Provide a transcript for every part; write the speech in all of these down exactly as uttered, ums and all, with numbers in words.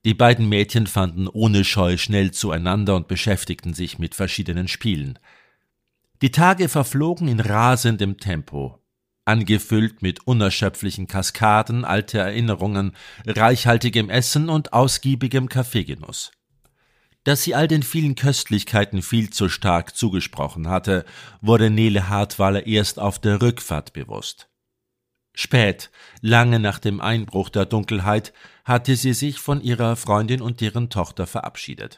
Die beiden Mädchen fanden ohne Scheu schnell zueinander und beschäftigten sich mit verschiedenen Spielen. Die Tage verflogen in rasendem Tempo, angefüllt mit unerschöpflichen Kaskaden alter Erinnerungen, reichhaltigem Essen und ausgiebigem Kaffeegenuss. Dass sie all den vielen Köstlichkeiten viel zu stark zugesprochen hatte, wurde Nele Hartwaler erst auf der Rückfahrt bewusst. Spät, lange nach dem Einbruch der Dunkelheit, hatte sie sich von ihrer Freundin und deren Tochter verabschiedet.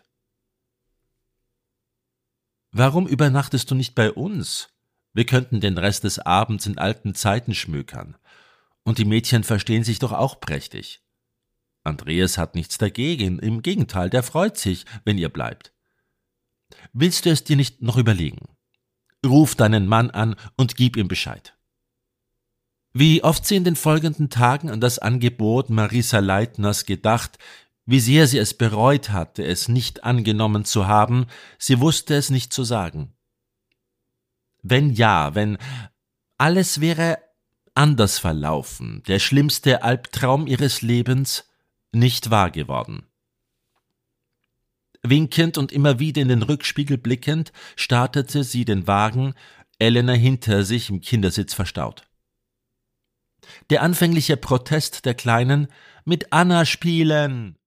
»Warum übernachtest du nicht bei uns? Wir könnten den Rest des Abends in alten Zeiten schmökern. Und die Mädchen verstehen sich doch auch prächtig.« Andreas hat nichts dagegen, im Gegenteil, der freut sich, wenn ihr bleibt. »Willst du es dir nicht noch überlegen? Ruf deinen Mann an und gib ihm Bescheid.« Wie oft sie in den folgenden Tagen an das Angebot Marisa Leitners gedacht, wie sehr sie es bereut hatte, es nicht angenommen zu haben, sie wusste es nicht zu sagen. Wenn ja, wenn alles wäre anders verlaufen, der schlimmste Albtraum ihres Lebens nicht wahr geworden. Winkend und immer wieder in den Rückspiegel blickend, startete sie den Wagen, Elena hinter sich im Kindersitz verstaut. Der anfängliche Protest der Kleinen, »mit Anna spielen«,